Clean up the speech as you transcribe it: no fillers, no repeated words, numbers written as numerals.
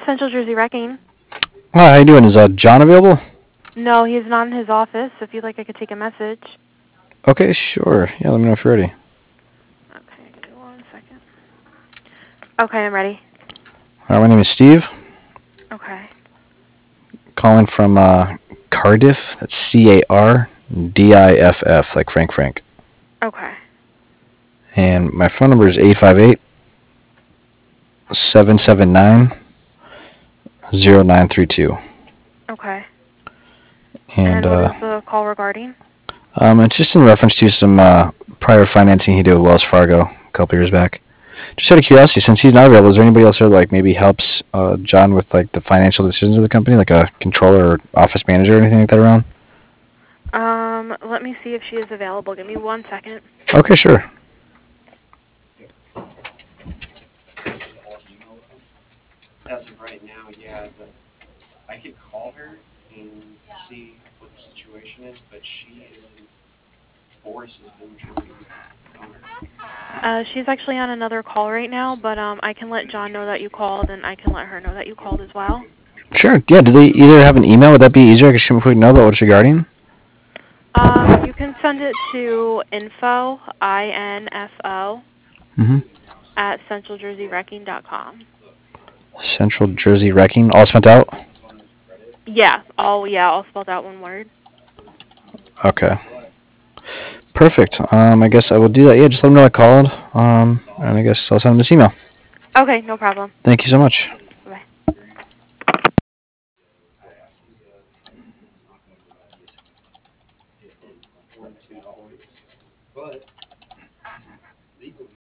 Central Jersey Wrecking. Hi, how you doing? Is John available? No, he's not in his office. If you'd like, I could take a message. Okay, sure. Yeah, let me know if you're ready. Okay, give me 1 second. Okay, I'm ready. My name is Steve. Okay. Calling from Cardiff. That's Cardiff, like Frank. Okay. And my phone number is 858-779-0932. Okay. And And what is the call regarding? it's just in reference to some prior financing he did with Wells Fargo a couple years back. Just out of curiosity, since he's not available, is there anybody else who like maybe helps John with like the financial decisions of the company, like a controller or office manager or anything like that around? Let me see if she is available. Give me 1 second. Okay, sure. As of right now, yeah, I could call her and see what the situation is, but she isn't. Boris has been trying to phone her. She's actually on another call right now, but I can let John know that you called, and I can let her know that you called as well. Sure. Yeah. Do they either have an email? Would that be easier? I could shoot them a quick note about what it's regarding. You can send it to info, I-N-F-O, Mm-hmm. at centraljerseywrecking.com. Central Jersey Wrecking, all spelled out. Yeah, all spelled out one word. Okay. Perfect. I guess I will do that. Yeah, just let them know I called. And I guess I'll send them this email. Okay, no problem. Thank you so much. Bye.